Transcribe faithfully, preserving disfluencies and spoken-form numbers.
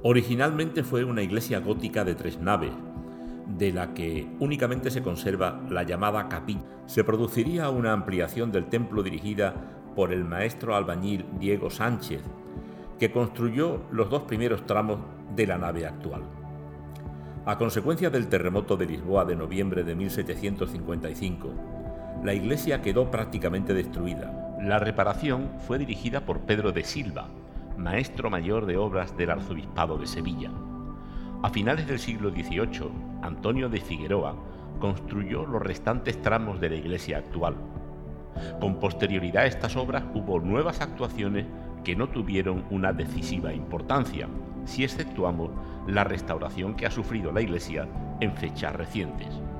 Originalmente fue una iglesia gótica de tres naves, de la que únicamente se conserva la llamada capilla. Se produciría una ampliación del templo dirigida por el maestro albañil Diego Sánchez, que construyó los dos primeros tramos de la nave actual. A consecuencia del terremoto de Lisboa de noviembre de mil setecientos cincuenta y cinco, la iglesia quedó prácticamente destruida. La reparación fue dirigida por Pedro de Silva, maestro mayor de obras del arzobispado de Sevilla. A finales del siglo dieciocho, Antonio de Figueroa construyó los restantes tramos de la iglesia actual. Con posterioridad a estas obras hubo nuevas actuaciones que no tuvieron una decisiva importancia, si exceptuamos la restauración que ha sufrido la iglesia en fechas recientes.